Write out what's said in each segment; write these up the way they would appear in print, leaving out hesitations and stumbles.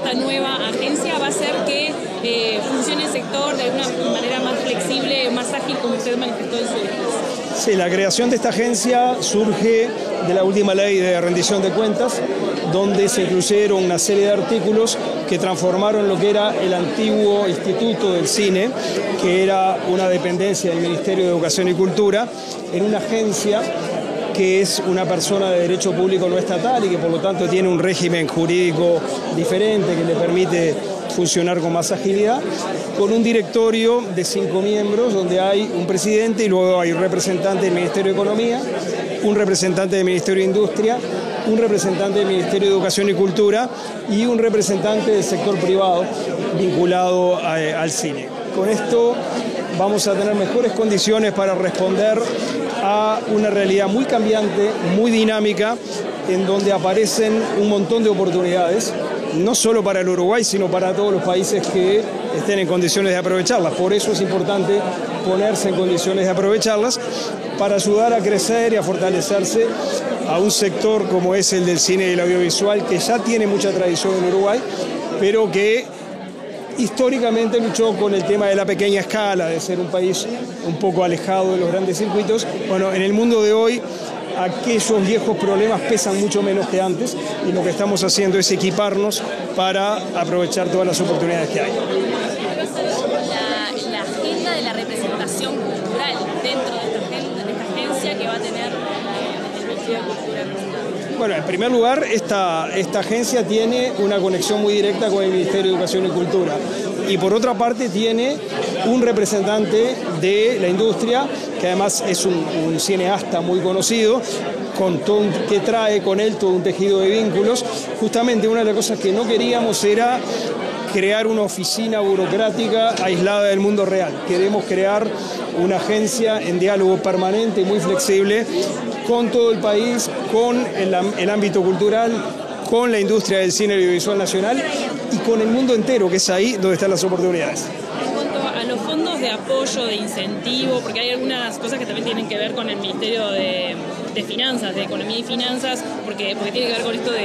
esta nueva agencia va a hacer que funcione el sector de alguna manera más flexible, más ágil, como usted manifestó en su discurso? Sí, la creación de esta agencia surge de la última ley de rendición de cuentas, donde se incluyeron una serie de artículos que transformaron lo que era el antiguo Instituto del Cine, que era una dependencia del Ministerio de Educación y Cultura, en una agencia que es una persona de derecho público no estatal y que por lo tanto tiene un régimen jurídico diferente que le permite funcionar con más agilidad, con un directorio de 5 miembros donde hay un presidente y luego hay un representante del Ministerio de Economía, un representante del Ministerio de Industria, un representante del Ministerio de Educación y Cultura y un representante del sector privado vinculado al cine. Con esto vamos a tener mejores condiciones para responder a una realidad muy cambiante, muy dinámica, en donde aparecen un montón de oportunidades, no solo para el Uruguay, sino para todos los países que estén en condiciones de aprovecharlas. Por eso es importante ponerse en condiciones de aprovecharlas para ayudar a crecer y a fortalecerse a un sector como es el del cine y el audiovisual, que ya tiene mucha tradición en Uruguay, pero que históricamente luchó con el tema de la pequeña escala, de ser un país un poco alejado de los grandes circuitos. Bueno, en el mundo de hoy aquellos viejos problemas pesan mucho menos que antes y lo que estamos haciendo es equiparnos para aprovechar todas las oportunidades que hay. La agenda de la representación cultural dentro de esta agencia que va a tener el Ministerio de Cultura. Bueno, en primer lugar, esta agencia tiene una conexión muy directa con el Ministerio de Educación y Cultura. Y por otra parte tiene un representante de la industria, que además es un cineasta muy conocido, que trae con él todo un tejido de vínculos. Justamente una de las cosas que no queríamos era crear una oficina burocrática aislada del mundo real. Queremos crear una agencia en diálogo permanente, muy flexible, con todo el país, con el ámbito cultural, con la industria del cine audiovisual nacional y con el mundo entero, que es ahí donde están las oportunidades. En cuanto a los fondos de apoyo, de incentivo, porque hay algunas cosas que también tienen que ver con el Ministerio de Finanzas, de Economía y Finanzas, porque tiene que ver con esto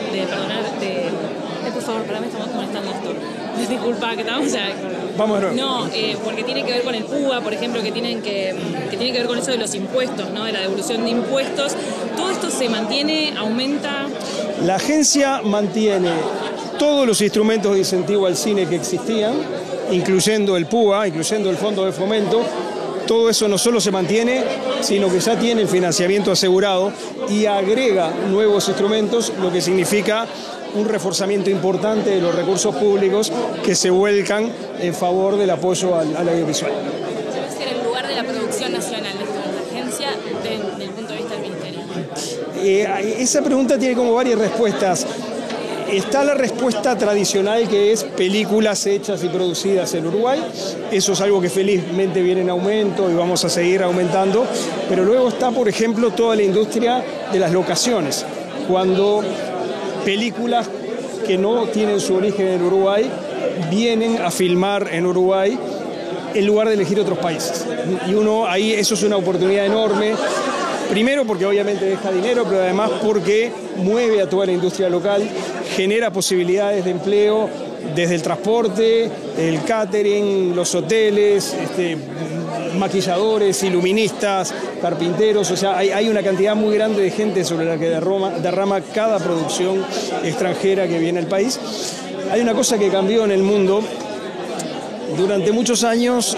por favor, para mí estamos molestando esto. Disculpa, que estamos... Vámonos. No, porque tiene que ver con el PUA, por ejemplo, que tiene que ver con eso de los impuestos, ¿no? De la devolución de impuestos. ¿Todo esto se mantiene, aumenta? La agencia mantiene todos los instrumentos de incentivo al cine que existían, incluyendo el PUA, incluyendo el Fondo de Fomento. Todo eso no solo se mantiene, sino que ya tiene el financiamiento asegurado y agrega nuevos instrumentos, lo que significa un reforzamiento importante de los recursos públicos que se vuelcan en favor del apoyo al audiovisual. ¿Cuál va a ser el lugar de la producción nacional de esta agencia desde el punto de vista del Ministerio? Esa pregunta tiene como varias respuestas. Está la respuesta tradicional, que es películas hechas y producidas en Uruguay. Eso es algo que felizmente viene en aumento y vamos a seguir aumentando. Pero luego está, por ejemplo, toda la industria de las locaciones. Cuando películas que no tienen su origen en Uruguay vienen a filmar en Uruguay en lugar de elegir otros países. Y ahí eso es una oportunidad enorme. Primero porque obviamente deja dinero, pero además porque mueve a toda la industria local, genera posibilidades de empleo desde el transporte, el catering, los hoteles, maquilladores, iluministas, carpinteros. O sea, hay una cantidad muy grande de gente sobre la que derrama cada producción extranjera que viene al país. Hay una cosa que cambió en el mundo. Durante muchos años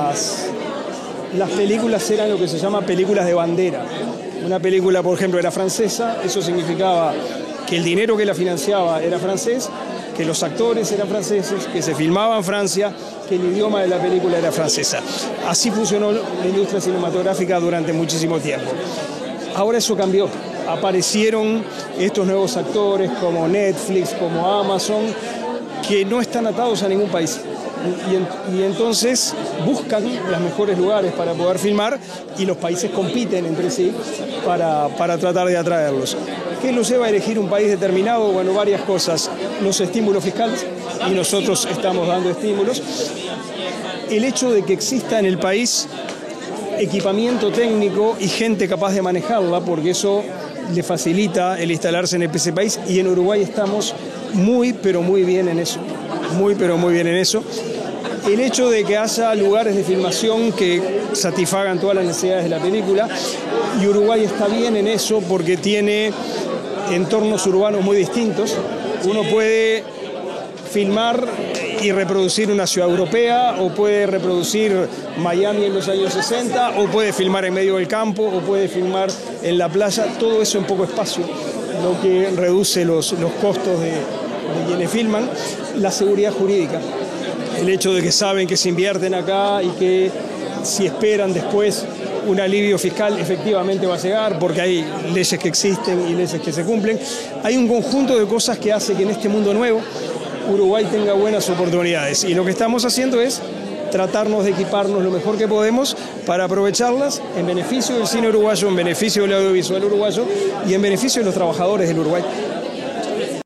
las películas eran lo que se llama películas de bandera. Una película, por ejemplo, era francesa, eso significaba que el dinero que la financiaba era francés, que los actores eran franceses, que se filmaba en Francia, que el idioma de la película era francesa. Así funcionó la industria cinematográfica durante muchísimo tiempo. Ahora eso cambió. Aparecieron estos nuevos actores como Netflix, como Amazon, que no están atados a ningún país. Y entonces buscan los mejores lugares para poder filmar y los países compiten entre sí para tratar de atraerlos. ¿Qué los lleva a elegir un país determinado? Bueno, varias cosas. Los estímulos fiscales, y nosotros estamos dando estímulos. El hecho de que exista en el país equipamiento técnico y gente capaz de manejarla, porque eso le facilita el instalarse en ese país, y en Uruguay estamos muy, pero muy bien en eso. Muy, pero muy bien en eso. El hecho de que haya lugares de filmación que satisfagan todas las necesidades de la película, y Uruguay está bien en eso porque tiene entornos urbanos muy distintos. Uno puede filmar y reproducir una ciudad europea, o puede reproducir Miami en los años 60, o puede filmar en medio del campo, o puede filmar en la playa, todo eso en poco espacio, lo que reduce los costos de quienes filman. La seguridad jurídica, el hecho de que saben que se invierten acá y que si esperan después un alivio fiscal efectivamente va a llegar, porque hay leyes que existen y leyes que se cumplen. Hay un conjunto de cosas que hace que en este mundo nuevo Uruguay tenga buenas oportunidades, y lo que estamos haciendo es tratarnos de equiparnos lo mejor que podemos para aprovecharlas en beneficio del cine uruguayo, en beneficio del audiovisual uruguayo y en beneficio de los trabajadores del Uruguay.